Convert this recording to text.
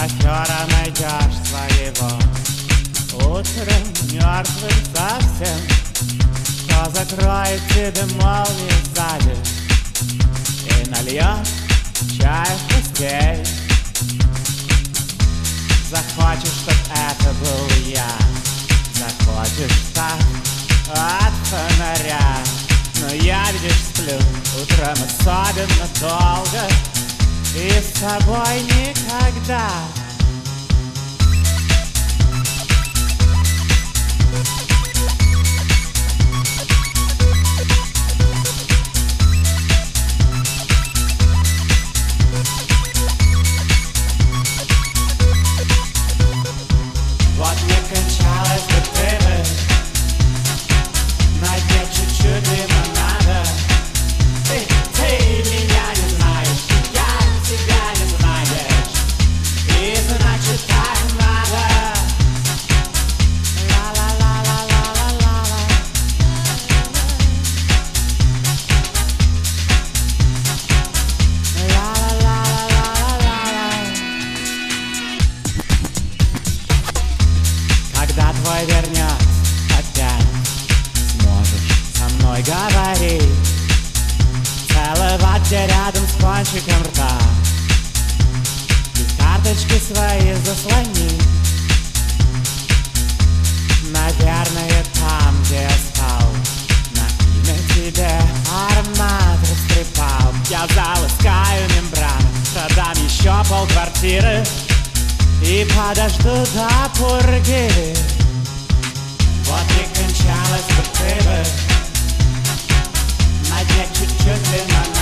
шофера найдешь своего. Утром мертвым совсем, кто закроет тебе молнии сзади и нальет чай в постель. Захочешь, чтоб это был я, захочешь так от фонаря. Но я, видишь, сплю утром особенно долго, и с тобой никогда. Вот не кончалось бы ты бы, на дне чуть-чуть дыма надо. Ты меня не знаешь, я тебя не знаешь, и значит так надо. Ла-ла-ла-ла-ла-ла-ла. Ла-ла-ла-ла-ла-ла-ла. Когда твой вернет опять, сможешь со мной говорить, целовать тебя рядом с кончиком рта и карточки свои заслони. Наверное, там, где я спал, на имя тебе аромат растрепал. Я заласкаю мембрану, продам еще полквартиры и подожду до пурги. Вот не кончалось бы ты бы, на дне чуть-чуть дыма